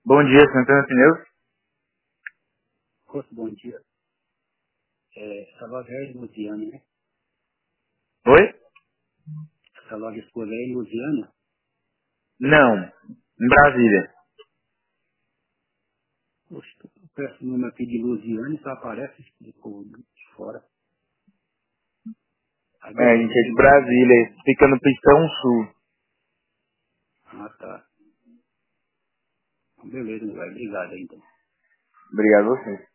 Bom dia, Santana Pneus. Rosto, bom dia. Essa loja é em Lusiana, né? Oi? Essa loja escolha é em Lusiana. Não, em Brasília. Poxa, eu peço o número aqui de Lusiana e só aparece de fora. Ah, É, a gente beleza. é de Brasília, fica no Pistão Sul. Ah, tá. Beleza, obrigado aí, então. Obrigado a você.